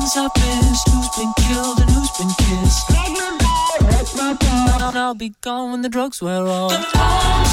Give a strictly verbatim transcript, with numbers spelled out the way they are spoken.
I've missed, who's been killed and who's been kissed. I'll be gone when the drugs wear off.